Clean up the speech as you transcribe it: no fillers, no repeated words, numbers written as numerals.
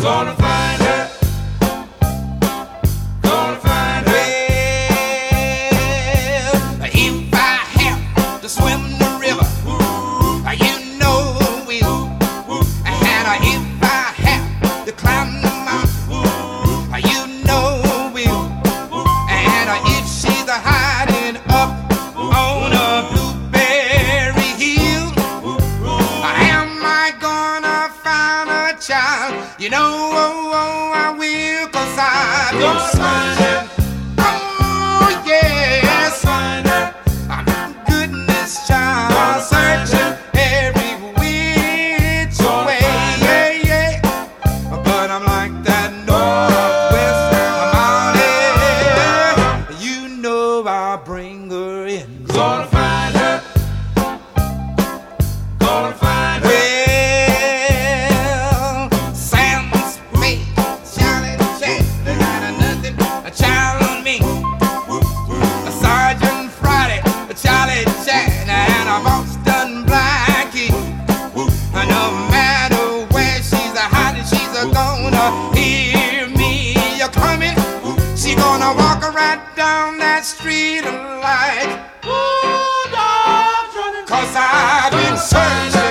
Gonna find her. Gonna find her. Well, if I have to swim the river, you know I will. And if I have to climb the mountain, you know I will. And if she's hiding up on a blueberry hill, am I gonna find a child? You know I will, 'cause I've been searching. Oh yes, I'm goodness child, searching every which way, yeah, yeah. But I'm like that northwest mountain, you know I'll bring her in. Gonna find her. Gonna find her. Well, Sam Spade, Charlie Chan, there ain't nothing a child on me. Sergeant Friday, Charlie Chan, and a Boston Blackie. No matter where she's hiding, she's gonna hear me coming. She gonna walk right down that street like, ooh, dogs running. 'Cause I've been searching.